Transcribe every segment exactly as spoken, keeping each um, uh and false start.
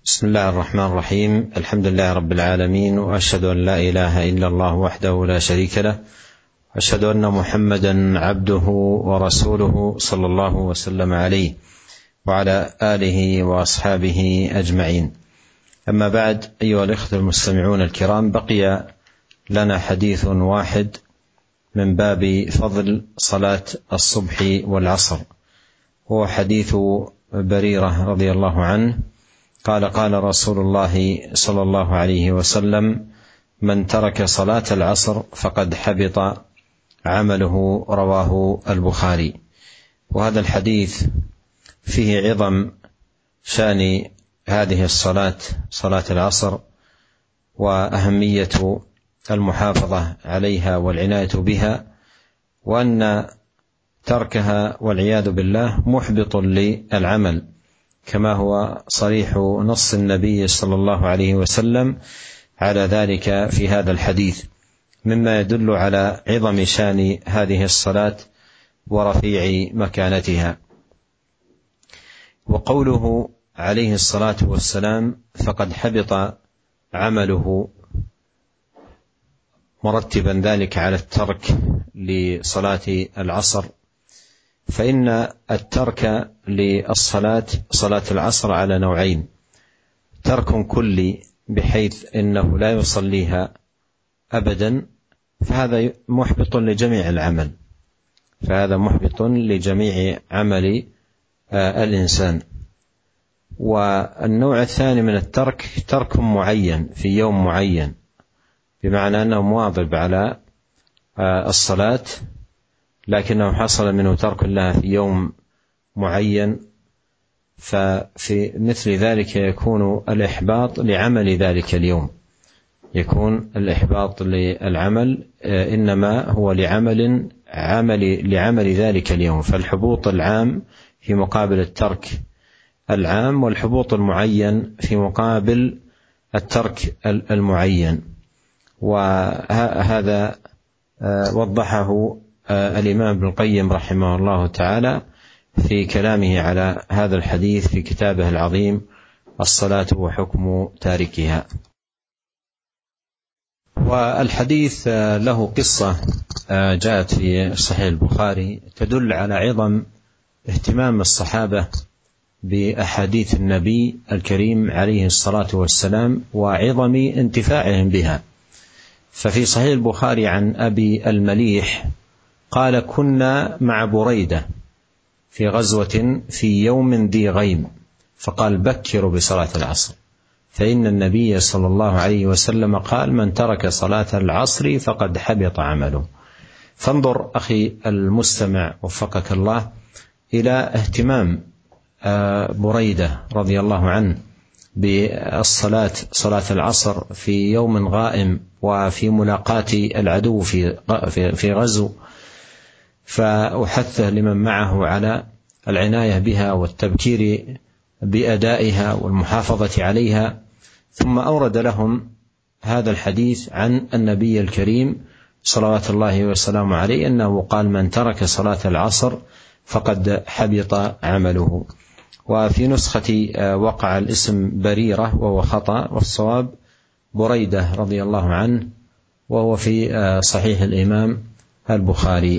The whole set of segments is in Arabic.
بسم الله الرحمن الرحيم. الحمد لله رب العالمين، وأشهد أن لا إله إلا الله وحده لا شريك له، وأشهد أن محمدا عبده ورسوله صلى الله وسلم عليه وعلى آله وأصحابه أجمعين. أما بعد، أيها الإخوة المستمعون الكرام، بقي لنا حديث واحد من باب فضل صلاة الصبح والعصر، هو حديث بريرة رضي الله عنه قال: قال رسول الله صلى الله عليه وسلم: من ترك صلاة العصر فقد حبط عمله. رواه البخاري. وهذا الحديث فيه عظم شأن هذه الصلاة، صلاة العصر، وأهمية المحافظة عليها والعناية بها، وأن تركها والعياذ بالله محبط للعمل، كما هو صريح نص النبي صلى الله عليه وسلم على ذلك في هذا الحديث، مما يدل على عظم شأن هذه الصلاة ورفيع مكانتها. وقوله عليه الصلاة والسلام: فقد حبط عمله، مرتبا ذلك على الترك لصلاة العصر، فإن الترك للصلاة صلاة العصر على نوعين: ترك كلي بحيث إنه لا يصليها أبدا، فهذا محبط لجميع العمل، فهذا محبط لجميع عمل الإنسان. والنوع الثاني من الترك ترك معين في يوم معين، بمعنى أنه مواظب على الصلاة لكنه حصل منه ترك لها في يوم معين، ففي مثل ذلك يكون الإحباط لعمل ذلك اليوم، يكون الإحباط للعمل إنما هو لعمل عمل لعمل ذلك اليوم، فالحبوط العام في مقابل الترك العام، والحبوط المعين في مقابل الترك المعين. وهذا وضحه الإمام ابن القيم رحمه الله تعالى في كلامه على هذا الحديث في كتابه العظيم الصلاة وحكم تاركها. والحديث له قصة جاءت في صحيح البخاري تدل على عظم اهتمام الصحابة بأحاديث النبي الكريم عليه الصلاة والسلام وعظم انتفاعهم بها. ففي صحيح البخاري عن أبي المليح قال: كنا مع بريدة في غزوة في يوم ذي غيم، فقال: بكروا بصلاة العصر، فإن النبي صلى الله عليه وسلم قال: من ترك صلاة العصر فقد حبط عمله. فانظر أخي المستمع وفقك الله إلى اهتمام بريدة رضي الله عنه بالصلاة، صلاة العصر في يوم غائم وفي ملاقاة العدو في في غزو، فأحثه لمن معه على العناية بها والتبكير بأدائها والمحافظة عليها. ثم أورد لهم هذا الحديث عن النبي الكريم صلوات الله وسلامه عليه أنه قال: من ترك صلاة العصر فقد حبط عمله. وفي نسخة وقع الاسم بريرة وهو خطأ، والصواب بريدة رضي الله عنه، وهو في صحيح الإمام البخاري.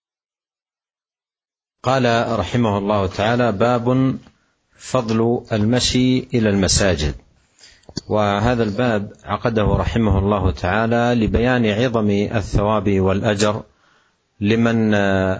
قال رحمه الله تعالى: باب فضل المشي إلى المساجد. وهذا الباب عقده رحمه الله تعالى لبيان عظم الثواب والأجر لمن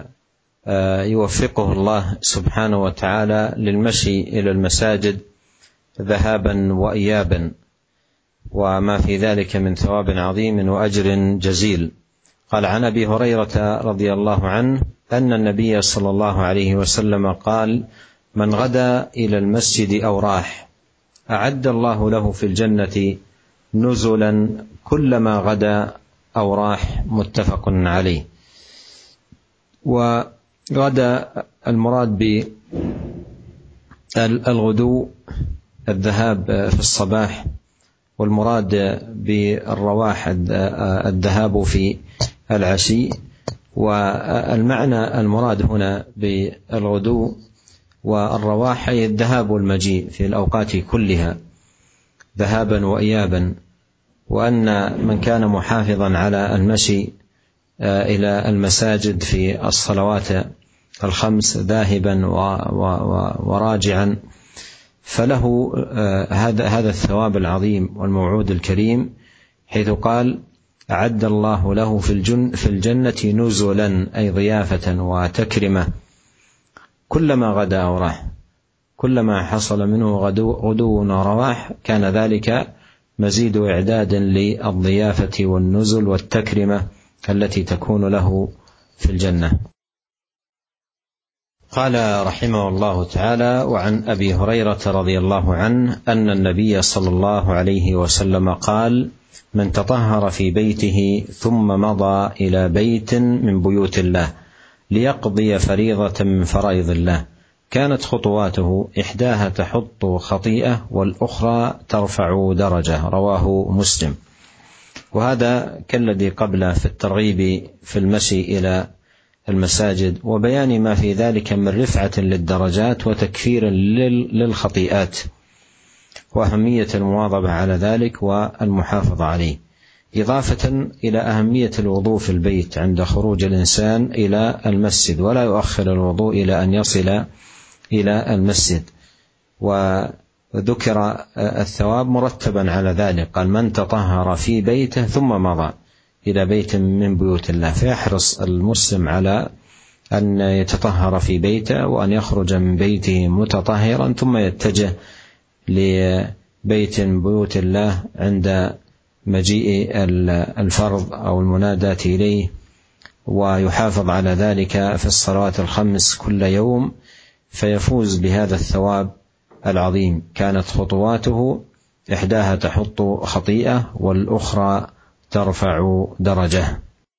يوفقه الله سبحانه وتعالى للمشي إلى المساجد ذهابا وإيابا، وما في ذلك من ثواب عظيم وأجر جزيل. قال: عن أبي هريرة رضي الله عنه أن النبي صلى الله عليه وسلم قال: من غدا إلى المسجد أو راح أعد الله له في الجنة نزلا كلما غدا أو راح. متفق عليه. وغدا المراد بالغدو الذهاب في الصباح، والمراد بالرواح الذهاب في العشي. والمعنى المراد هنا بالغدو والرواح أي الذهاب والمجيء في الأوقات كلها، ذهابا وإيابا، وأن من كان محافظا على المشي إلى المساجد في الصلوات الخمس ذاهبا وراجعا فله هذا هذا الثواب العظيم والموعود الكريم، حيث قال: أعد الله له في الجنة نزلا، أي ضيافة وتكرمة، كلما غدا أو راح، كلما حصل منه غدو ورواح كان ذلك مزيد إعداد للضيافة والنزل والتكرمة التي تكون له في الجنة. قال رحمه الله تعالى: وعن أبي هريرة رضي الله عنه أن النبي صلى الله عليه وسلم قال: من تطهر في بيته ثم مضى إلى بيت من بيوت الله ليقضي فريضة من فرائض الله كانت خطواته إحداها تحط خطيئة والأخرى ترفع درجة. رواه مسلم. وهذا كالذي قبله في الترغيب في المشي إلى المساجد وبيان ما في ذلك من رفعة للدرجات وتكفير للخطيئات، وأهمية المواظبة على ذلك والمحافظة عليه، إضافة إلى أهمية الوضوء في البيت عند خروج الإنسان إلى المسجد، ولا يؤخر الوضوء إلى أن يصل إلى المسجد. وذكر الثواب مرتبا على ذلك، قال: من تطهر في بيته ثم مضى إلى بيت من بيوت الله، فيحرص المسلم على أن يتطهر في بيته وأن يخرج من بيته متطهرا ثم يتجه لبيت من بيوت الله عند مجيء الفرض أو المناداة إليه، ويحافظ على ذلك في الصلوات الخمس كل يوم، فيفوز بهذا الثواب العظيم. كانت خطواته إحداها تحط خطيئة والأخرى ترفع درجة.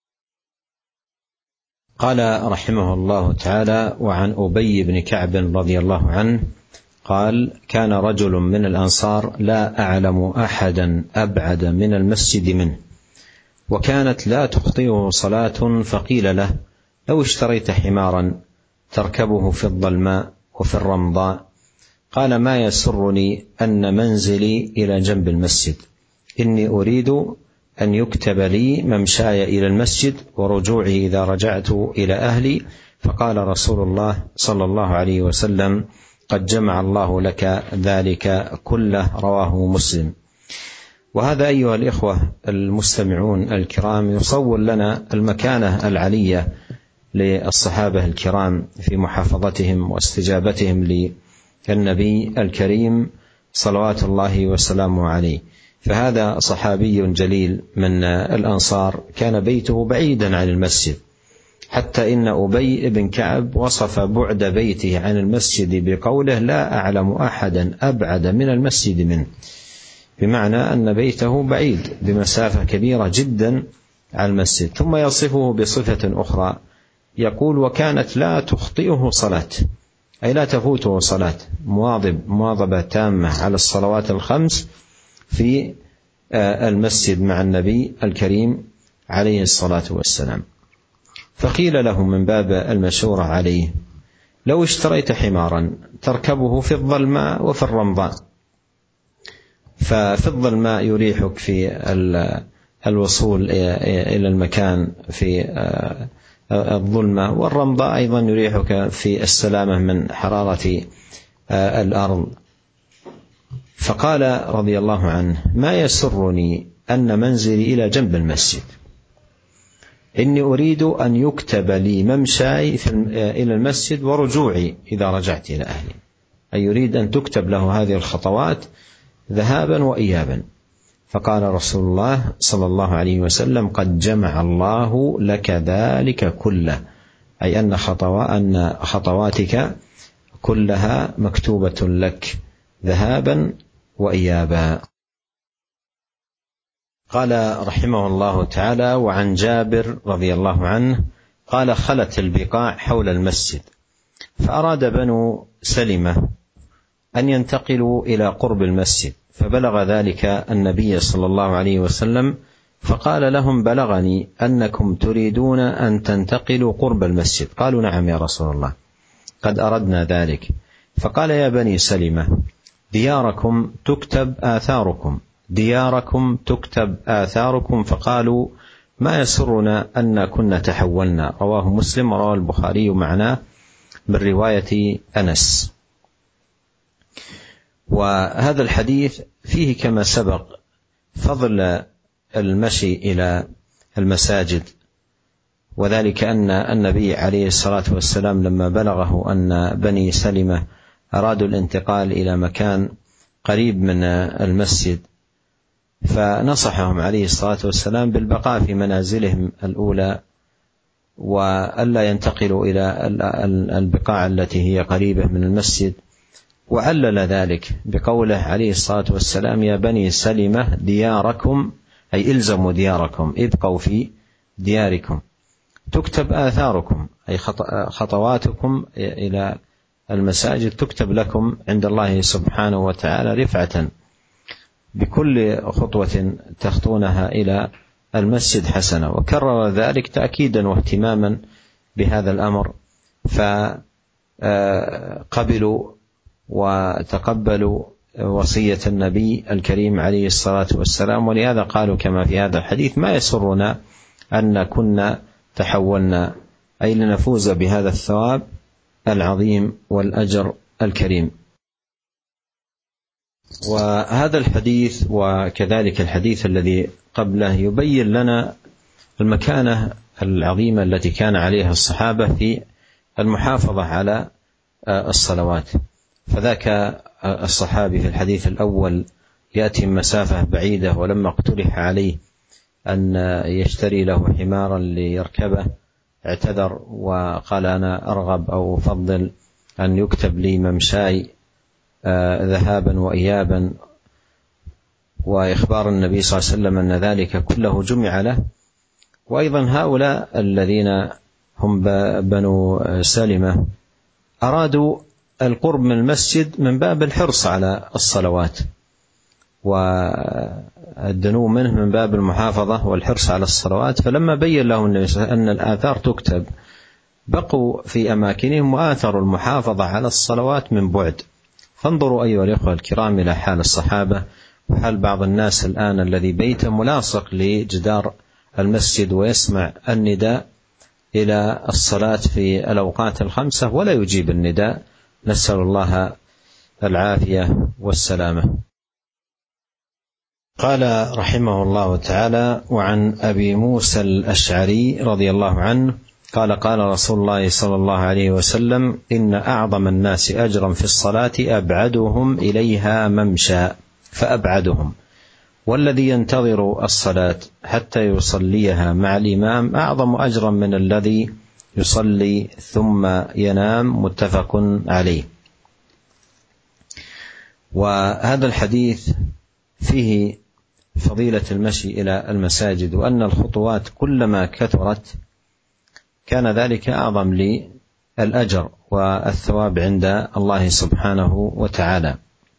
قال رحمه الله تعالى: وعن أبي بن كعب رضي الله عنه قال: كان رجل من الأنصار لا أعلم أحدا أبعد من المسجد منه، وكانت لا تخطئه صلاة، فقيل له: لو اشتريت حمارا تركبه في الظلماء وفي الرمضاء. قال: ما يسرني أن منزلي إلى جنب المسجد، إني أريد أن يكتب لي ممشاي إلى المسجد ورجوعي إذا رجعت إلى أهلي. فقال رسول الله صلى الله عليه وسلم: قد جمع الله لك ذلك كله. رواه مسلم. وهذا أيها الإخوة المستمعون الكرام يصور لنا المكانة العلية للصحابة الكرام في محافظتهم واستجابتهم للنبي الكريم صلوات الله وسلامه عليه. فهذا صحابي جليل من الأنصار كان بيته بعيدا عن المسجد، حتى إن أبي بن كعب وصف بعد بيته عن المسجد بقوله: لا أعلم أحدا أبعد من المسجد منه، بمعنى أن بيته بعيد بمسافة كبيرة جدا عن المسجد. ثم يصفه بصفة أخرى يقول: وكانت لا تخطئه صلاة، أي لا تفوته صلاة، مواظب مواظبة تامة على الصلوات الخمس في المسجد مع النبي الكريم عليه الصلاة والسلام. فقيل له من باب المشورة عليه: لو اشتريت حمارا تركبه في الظلماء وفي الرمضاء، ففي الظلماء يريحك في الوصول إلى المكان في الظلمة، والرمضاء أيضا يريحك في السلامة من حرارة الأرض. فقال رضي الله عنه: ما يسرني أن منزلي إلى جنب المسجد، إني أريد أن يكتب لي ممشاي إلى المسجد ورجوعي إذا رجعت إلى أهلي، أي يريد أن تكتب له هذه الخطوات ذهابا وإيابا. فقال رسول الله صلى الله عليه وسلم: قد جمع الله لك ذلك كله، أي أن خطواتك كلها مكتوبة لك ذهابا وإيابا. قال رحمه الله تعالى: وعن جابر رضي الله عنه قال: خلت البقاع حول المسجد، فأراد بنو سلمة أن ينتقلوا إلى قرب المسجد، فبلغ ذلك النبي صلى الله عليه وسلم، فقال لهم: بلغني أنكم تريدون أن تنتقلوا قرب المسجد. قالوا: نعم يا رسول الله، قد أردنا ذلك. فقال: يا بني سلمة، دياركم تكتب آثاركم، دياركم تكتب آثاركم، فقالوا ما يسرنا أن كنا تحولنا. رواه مسلم ورواه البخاري معناه من رواية أنس. وهذا الحديث فيه كما سبق فضل المشي إلى المساجد، وذلك أن النبي عليه الصلاة والسلام لما بلغه أن بني سلمة أرادوا الانتقال إلى مكان قريب من المسجد، فنصحهم عليه الصلاة والسلام بالبقاء في منازلهم الأولى وألا ينتقلوا إلى البقاع التي هي قريبة من المسجد، وعلل ذلك بقوله عليه الصلاة والسلام: يا بني سلمة دياركم، أي إلزموا دياركم، ابقوا في دياركم، تكتب آثاركم، أي خطواتكم إلى المساجد تكتب لكم عند الله سبحانه وتعالى رفعة، بكل خطوة تخطونها إلى المسجد حسنة. وكرر ذلك تأكيدا واهتماما بهذا الأمر، فقبلوا وتقبلوا وصية النبي الكريم عليه الصلاة والسلام. ولهذا قالوا كما في هذا الحديث: ما يسرنا أن كنا تحولنا، أي لنفوز بهذا الثواب العظيم والأجر الكريم. وهذا الحديث وكذلك الحديث الذي قبله يبين لنا المكانة العظيمة التي كان عليها الصحابة في المحافظة على الصلوات. فذاك الصحابي في الحديث الأول يأتي مسافة بعيدة، ولما اقترح عليه أن يشتري له حمارا ليركبه اعتذر وقال: أنا أرغب أو أفضل أن يكتب لي ممشاي ذهابا وإيابا. وإخبار النبي صلى الله عليه وسلم أن ذلك كله جمع له. وأيضا هؤلاء الذين هم بنو سلمة أرادوا القرب من المسجد من باب الحرص على الصلوات والدنو منه من باب المحافظة والحرص على الصلوات، فلما بين لهم النبي صلى الله عليه وسلم أن الآثار تكتب بقوا في أماكنهم وآثروا المحافظة على الصلوات من بعد. فانظروا أيها الإخوة الكرام إلى حال الصحابة وحال بعض الناس الآن الذي بيته ملاصق لجدار المسجد ويسمع النداء إلى الصلاة في الأوقات الخمسة ولا يجيب النداء، نسأل الله العافية والسلامة. قال رحمه الله تعالى: وعن أبي موسى الأشعري رضي الله عنه قال: قال رسول الله صلى الله عليه وسلم: إن أعظم الناس أجرا في الصلاة أبعدهم إليها ممشى فأبعدهم، والذي ينتظر الصلاة حتى يصليها مع الإمام أعظم أجرا من الذي يصلي ثم ينام. متفق عليه. وهذا الحديث فيه فضيلة المشي إلى المساجد، وأن الخطوات كلما كثرت كان ذلك أعظم للأجر والثواب عند الله سبحانه وتعالى.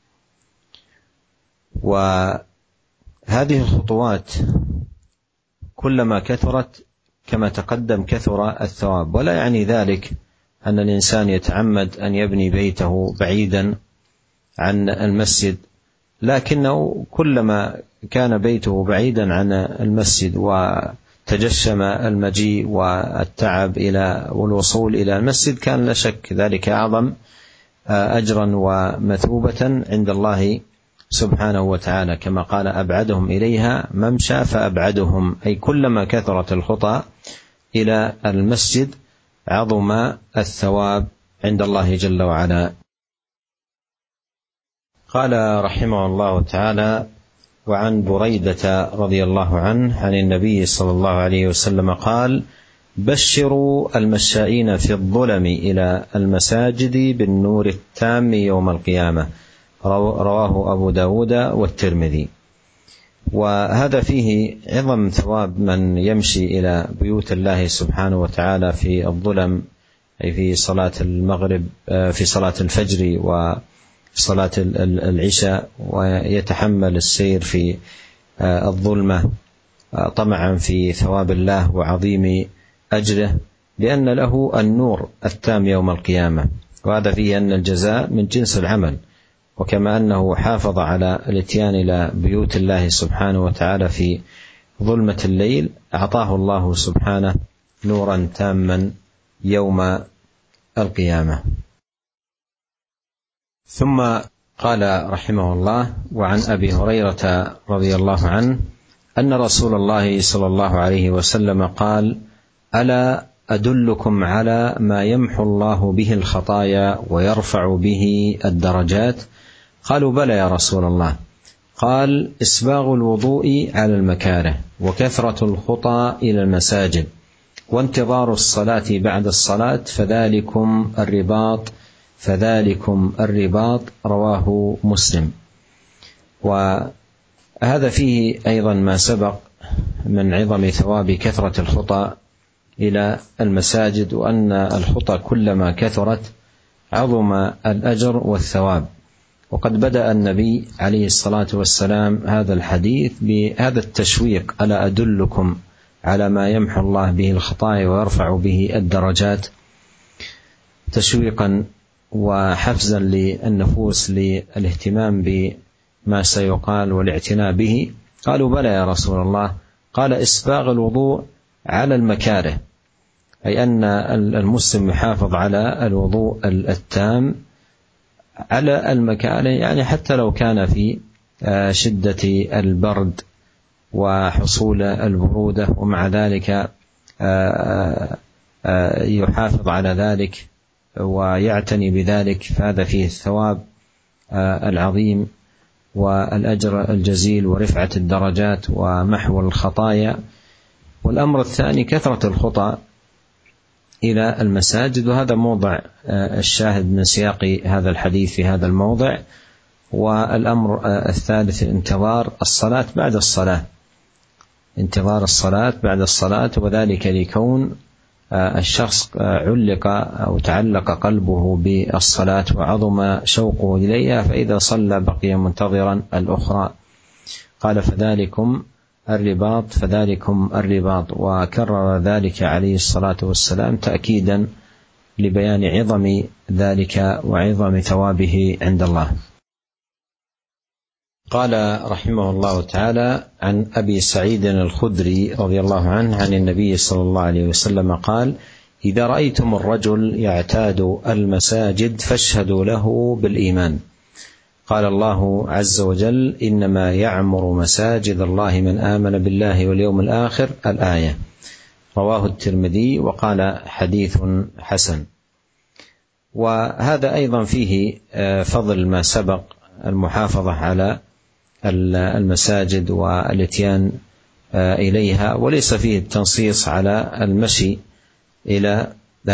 وهذه الخطوات كلما كثرت كما تقدم كثر الثواب. ولا يعني ذلك أن الإنسان يتعمد أن يبني بيته بعيدا عن المسجد، لكنه كلما كان بيته بعيدا عن المسجد وتجشم المجيء والتعب إلى والوصول إلى المسجد كان لا شك ذلك أعظم أجرا ومثوبة عند الله سبحانه وتعالى، كما قال: أبعدهم إليها ممشى فأبعدهم، أي كلما كثرت الخطى إلى المسجد عظم الثواب عند الله جل وعلا. قال رحمه الله تعالى: وعن بريدة رضي الله عنه عن النبي صلى الله عليه وسلم قال: بشروا المشائين في الظلم إلى المساجد بالنور التام يوم القيامة. رواه أبو داود والترمذي. وهذا فيه عظم ثواب من يمشي إلى بيوت الله سبحانه وتعالى في الظلم، أي في صلاة المغرب، في صلاة الفجر وصلاة العشاء، ويتحمل السير في الظلمة طمعا في ثواب الله وعظيم أجره، لأن له النور التام يوم القيامة. وهذا فيه أن الجزاء من جنس العمل، وكما أنه حافظ على الاتيان إلى بيوت الله سبحانه وتعالى في ظلمة الليل، أعطاه الله سبحانه نورا تاما يوم القيامة. ثم قال رحمه الله: وعن أبي هريرة رضي الله عنه أن رسول الله صلى الله عليه وسلم قال: ألا أدلكم على ما يمحو الله به الخطايا ويرفع به الدرجات؟ قالوا: بلى يا رسول الله. قال: إسباغ الوضوء على المكاره، وكثرة الخطى إلى المساجد، وانتظار الصلاة بعد الصلاة، فذلكم الرباط فذلكم الرباط رواه مسلم. وهذا فيه أيضا ما سبق من عظم ثواب كثرة الخطى إلى المساجد، وأن الخطى كلما كثرت عظم الأجر والثواب. وقد بدأ النبي عليه الصلاة والسلام هذا الحديث بهذا التشويق: ألا أدلكم على ما يمحو الله به الخطايا ويرفع به الدرجات، تشويقا وحفزا للنفوس للاهتمام بما سيقال والاعتناء به. قالوا: بلى يا رسول الله. قال: إسباغ الوضوء على المكاره، أي أن المسلم يحافظ على الوضوء التام على المكاره، يعني حتى لو كان في شدة البرد وحصول البرودة، ومع ذلك يحافظ على ذلك ويعتني بذلك، فهذا فيه الثواب العظيم والأجر الجزيل ورفعة الدرجات ومحو الخطايا. والأمر الثاني كثرة الخطى إلى المساجد، وهذا موضع الشاهد من سياق هذا الحديث في هذا الموضع. والأمر الثالث انتظار الصلاة بعد الصلاة، انتظار الصلاة بعد الصلاة، وذلك لكون الشخص علق أو تعلق قلبه بالصلاة وعظم شوقه إليها، فإذا صلى بقي منتظرا الأخرى. قال: فذلكم الرباط فذلكم الرباط، وكرر ذلك عليه الصلاة والسلام تأكيدا لبيان عظم ذلك وعظم ثوابه عند الله. قال رحمه الله تعالى: عن أبي سعيد الخدري رضي الله عنه عن النبي صلى الله عليه وسلم قال: إذا رأيتم الرجل يعتاد المساجد فاشهدوا له بالإيمان. قال الله عز وجل: إنما يعمر مساجد الله من آمن بالله واليوم الآخر، الآية. رواه الترمذي وقال: حديث حسن. وهذا أيضا فيه فضل ما سبق، المحافظة على المساجد والاتيان إليها، وليس فيه التنصيص على المشي إلى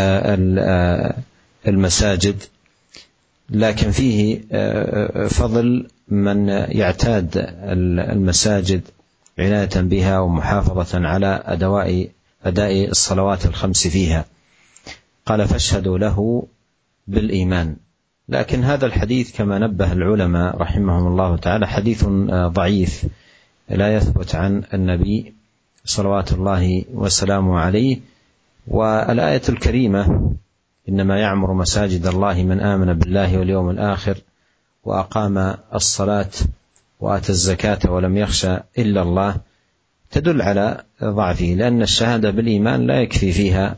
المساجد، لكن فيه فضل من يعتاد المساجد عناية بها ومحافظة على أدواء أداء الصلوات الخمس فيها. قال: فاشهدوا له بالإيمان. لكن هذا الحديث كما نبه العلماء رحمهم الله تعالى حديث ضعيف لا يثبت عن النبي صلوات الله وسلامه عليه. والآية الكريمة: إنما يعمر مساجد الله من آمن بالله واليوم الآخر وأقام الصلاة وآتى الزكاة ولم يخشى إلا الله، تدل على ضعفه، لأن الشهادة بالإيمان لا يكفي فيها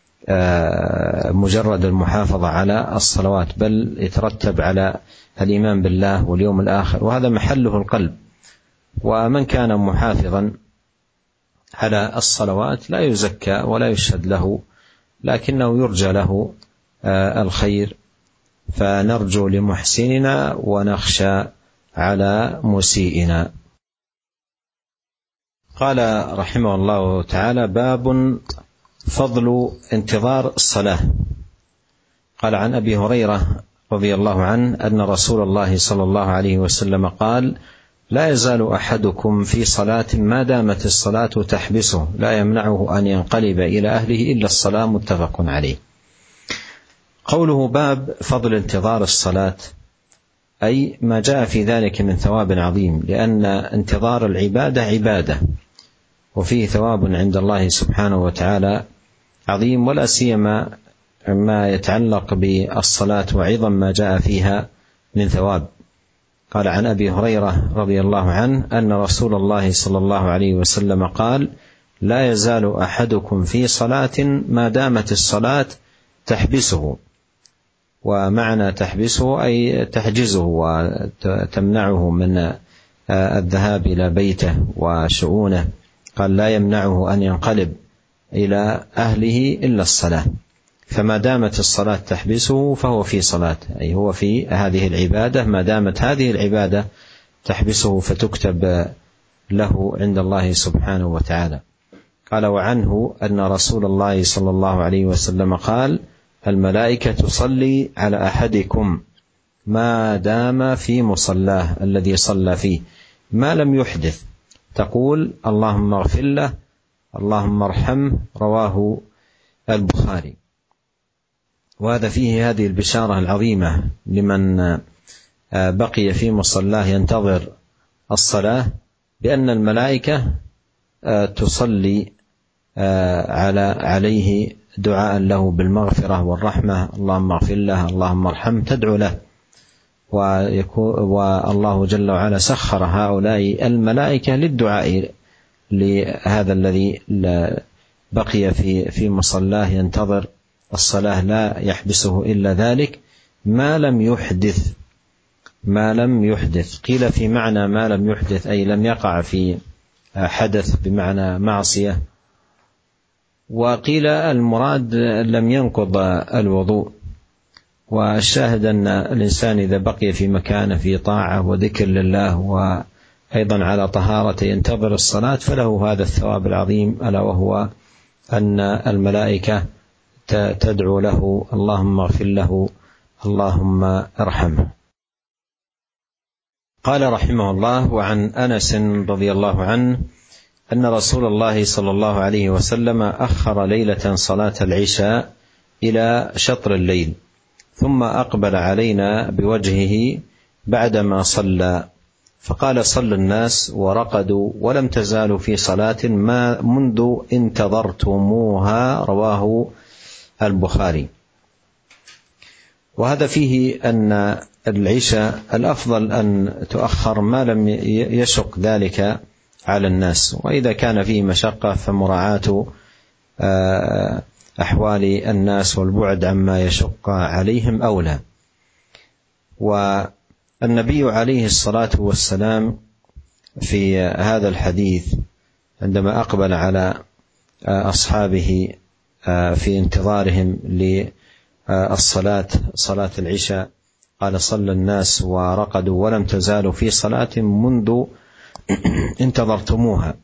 مجرد المحافظة على الصلوات، بل يترتب على الإيمان بالله واليوم الآخر، وهذا محله القلب. ومن كان محافظا على الصلوات لا يزكى ولا يشهد له، لكنه يرجى له الخير، فنرجو لمحسننا ونخشى على مسيئنا. قال رحمه الله تعالى: باب فضل انتظار الصلاة. قال: عن أبي هريرة رضي الله عنه أن رسول الله صلى الله عليه وسلم قال: لا يزال أحدكم في صلاة ما دامت الصلاة تحبسه لا يمنعه أن ينقلب إلى أهله إلا الصلاة، متفق عليه. قوله باب فضل انتظار الصلاة، أي ما جاء في ذلك من ثواب عظيم، لأن انتظار العبادة عبادة وفيه ثواب عند الله سبحانه وتعالى عظيم، ولا سيما ما يتعلق بالصلاة وعظم ما جاء فيها من ثواب. قال عن أبي هريرة رضي الله عنه أن رسول الله صلى الله عليه وسلم قال: لا يزال أحدكم في صلاة ما دامت الصلاة تحبسه. ومعنى تحبسه أي تحجزه وتمنعه من الذهاب إلى بيته وشؤونه. قال: لا يمنعه أن ينقلب إلى أهله إلا الصلاة. فما دامت الصلاة تحبسه فهو في صلاة، أي هو في هذه العبادة، ما دامت هذه العبادة تحبسه فتكتب له عند الله سبحانه وتعالى. قال: وعنه أن رسول الله صلى الله عليه وسلم قال: الملائكة تصلي على أحدكم ما دام في مصلاه الذي صلى فيه ما لم يحدث، تقول: اللهم اغفر له، اللهم ارحمه. رواه البخاري. وهذا فيه هذه البشارة العظيمة لمن بقي في مصلاه ينتظر الصلاة، بأن الملائكة تصلي على عليه دعاء له بالمغفرة والرحمة. اللهم اغفر له، اللهم ارحمه، تدعو له. والله جل وعلا سخر هؤلاء الملائكة للدعاء لهذا الذي بقي في في مصلاه ينتظر الصلاة، لا يحبسه إلا ذلك ما لم يحدث. ما لم يحدث قيل في معنى ما لم يحدث أي لم يقع في حدث بمعنى معصية، وقيل المراد لم ينقض الوضوء. والشاهد أن الإنسان إذا بقي في مكانه في طاعة وذكر لله وأيضا على طهارة ينتظر الصلاة فله هذا الثواب العظيم، ألا وهو أن الملائكة تدعو له: اللهم اغفر له، اللهم ارحمه. قال رحمه الله: وعن أنس رضي الله عنه أن رسول الله صلى الله عليه وسلم أخر ليلة صلاة العشاء إلى شطر الليل، ثم أقبل علينا بوجهه بعدما صلى، فقال: صلى الناس ورقدوا ولم تزالوا في صلاة ما منذ انتظرتموها. رواه البخاري. وهذا فيه أن العشاء الأفضل أن تؤخر ما لم يشق ذلك على الناس، وإذا كان فيه مشقة فمراعاة أحوال الناس والبعد عما يشق عليهم أولى. والنبي عليه الصلاة والسلام في هذا الحديث عندما أقبل على أصحابه في انتظارهم للصلاة صلاة العشاء قال: صلى الناس ورقدوا ولم تزالوا في صلاة منذ انتظرتموها،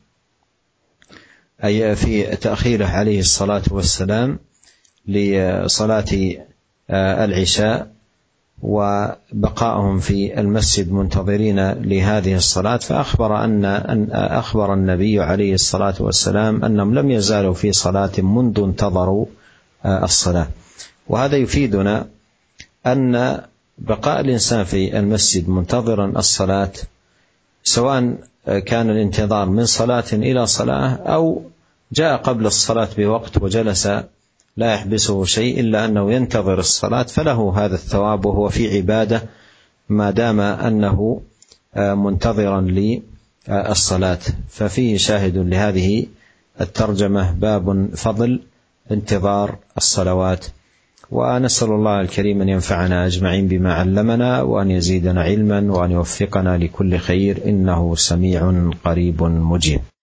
أي في تأخيره عليه الصلاة والسلام لصلاة العشاء وبقائهم في المسجد منتظرين لهذه الصلاة. فأخبر أن أخبر النبي عليه الصلاة والسلام أنهم لم يزالوا في صلاة منذ انتظروا الصلاة. وهذا يفيدنا أن بقاء الإنسان في المسجد منتظرا الصلاة، سواء كان الانتظار من صلاة إلى صلاة أو جاء قبل الصلاة بوقت وجلس لا يحبسه شيء إلا أنه ينتظر الصلاة، فله هذا الثواب وهو في عبادة ما دام أنه منتظرا للصلاة. ففيه شاهد لهذه الترجمة باب فضل انتظار الصلوات. ونسأل الله الكريم أن ينفعنا أجمعين بما علمنا، وأن يزيدنا علما، وأن يوفقنا لكل خير، إنه سميع قريب مجيب.